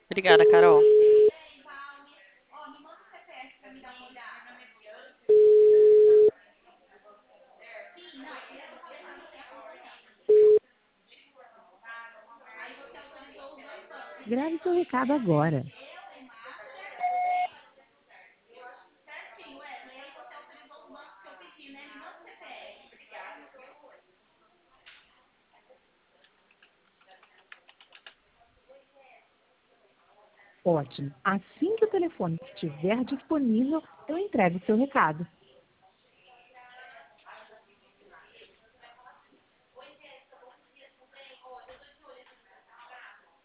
Obrigada, Carol. Grave seu recado agora. Ótimo. Assim que o telefone estiver disponível, eu entrego o seu recado.